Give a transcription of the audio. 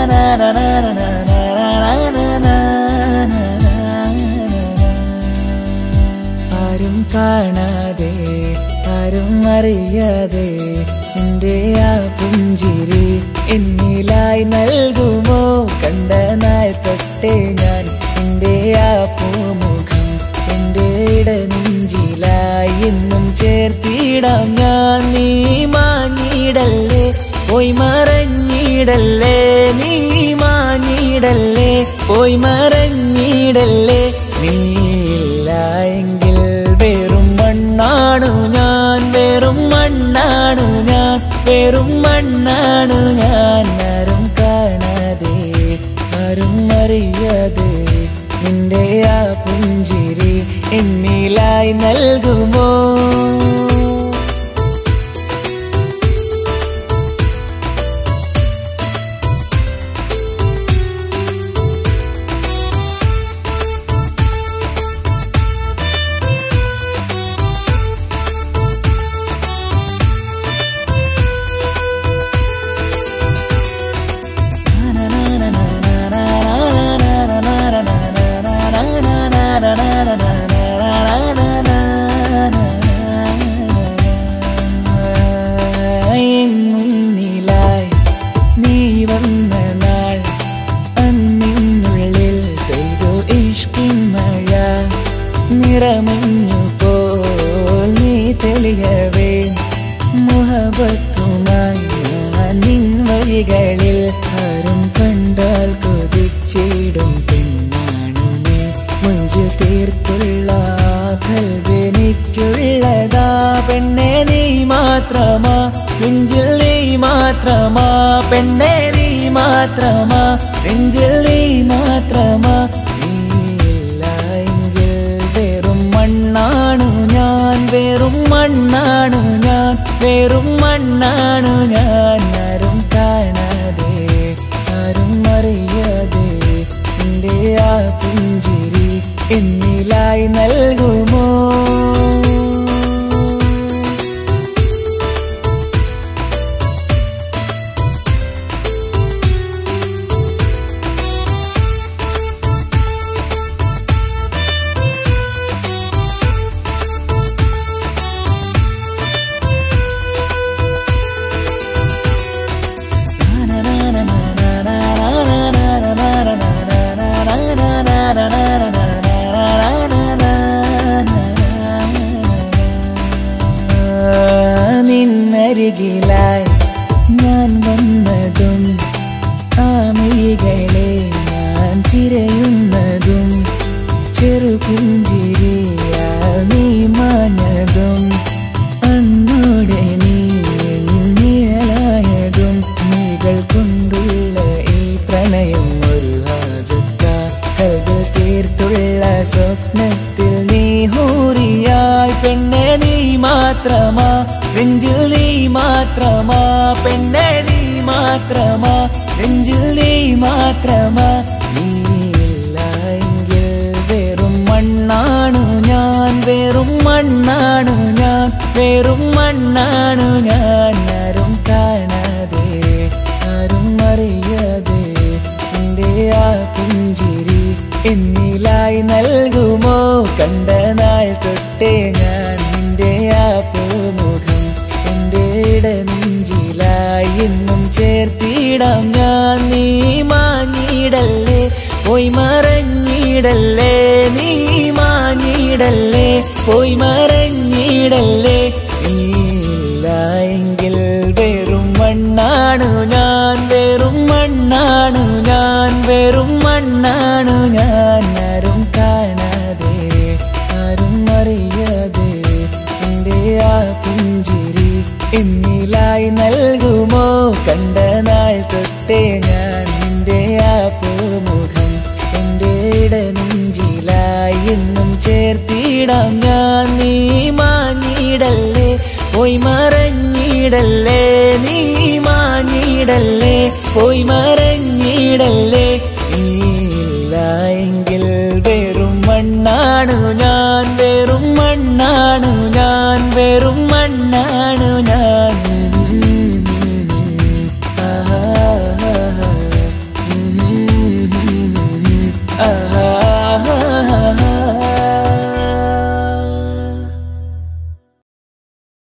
ആരും കാണാതെ ആരും അറിയാതെ നിന്റെ ആ പുഞ്ചിരി എന്നിലായി നൽകുമോ കണ്ട നാൾ തൊട്ടേ ഞാൻ നിന്റെ ആ പൂമുഖം എൻ്റെ ഇടനെഞ്ചിലായി എന്നും ചേർത്തിടാം ഞാൻ നീ മാഞ്ഞിടല്ലേ പോയി മറഞ്ഞിടല്ലേ നീ മാഞ്ഞിടല്ലേ പോയി മറഞ്ഞിടല്ലേ നീ ഇല്ല എങ്കിൽ വെറും മണ്ണാണു ഞാൻ വെറും മണ്ണാണു ഞാൻ വെറും മണ്ണാണു ഞാൻ ആരും കാണാതെ ആരും അറിയാതെ നിന്റെ ആ പുഞ്ചിരി എന്നിലായി നൽകുമോ മുന്നിലായി നീ വന്ന നാൾ അന്നിനുള്ളിൽ പെയ്തു ഇഷ്കിൻ മഴ നിറമഞ്ഞു പോൽ നീ തെളിയവേ മുഹബത്തുമായി ഞാൻ നിൻ വഴികളിൽ ആരും കണ്ടാൽ കൊതിച്ചിടും പെണ്ണാണു നീ മുഞ്ചിൽ തീർത്തുള്ള കൽവെനിക്കുള്ളതാ പെണ്ണെ നീ മാത്രമാ നെഞ്ചിൽ നീ മാത്രമാ പെണ്ണെ നീ മാത്രമാ നെഞ്ചിൽ നീ മാത്രമാ നീയില്ല എങ്കിൽ വെറും മണ്ണാണു ഞാൻ വെറും മണ്ണാണു ഞാൻ വെറും മണ്ണാണു ഞാൻ ആരും കാണാതെ ആരും അറിയാതെ നിന്റെ ആ പുഞ്ചിരി എന്നിലായി നൽകുമോ നിന്നരികിലായി ഞാൻ വന്നതും ആമികളെ ഞാൻ തിരയുന്നതും ചെറുപുഞ്ചിരിയാൽ നീ മാഞ്ഞതും അന്നോടെ നീ നിഴലായതും നീകൾ കൊണ്ടുള്ള ഈ പ്രണയം ഒരു ഹാജത്ത കൽവിൽ തീർത്തുള്ള സ്വപ്നത്തിൽ നീ ഹൂറിയായി പെണ്ണെ നീ മാത്രമാ നെഞ്ചിൽ നീ മാത്രമാ പെണ്ണെ നീ മാത്രമാ നെഞ്ചിൽ നീ മാത്രമാ നീയില്ല എങ്കിൽ വെറും മണ്ണാണു ഞാൻ വെറും മണ്ണാണു ഞാൻ വെറും മണ്ണാണു ഞാൻ ആരും കാണാതെ ആരും അറിയാതെ നിന്റെ ആ പുഞ്ചിരി എന്നിലായി നൽകുമോ കണ്ട നാൾ തൊട്ടേ ഞാൻ നിന്റെ ആ പൂമുഖം എൻ്റെ ഇടനെഞ്ചിലായി എന്നും ചേർത്തിടാം ഞാൻ നീ മാഞ്ഞിടല്ലേ പോയി മറഞ്ഞിടല്ലേ നീ മാഞ്ഞിടല്ലേ പോയി മറഞ്ഞിടല്ലേ നീയില്ല എങ്കിൽ വെറും മണ്ണാണു ഞാൻ വെറും മണ്ണാണു ഞാൻ വെറും മണ്ണാണു ഞാൻ ആരും കാണാതെ ആരും അറിയാതെ നിന്റെ ആ പുഞ്ചിരി എന്നിലായി നൽകുമോ കണ്ട നാൾ തൊട്ടേ ഞാൻ നിന്റെ ആ പൂമുഖം എൻ്റെ ഇടനെഞ്ചിലായി എന്നും ചേർത്തിടാം ഞാൻ നീ മാഞ്ഞിടല്ലേ പോയി മറഞ്ഞിടല്ലേ നീ മാഞ്ഞിടല്ലേ പോയി മറഞ്ഞിടല്ലേ നീയില്ല എങ്കിൽ വെറും മണ്ണാണു ഞാൻ വെറും മണ്ണാണു ഞാൻ വെറും മണ്ണാണു ഞാൻ ആഹാ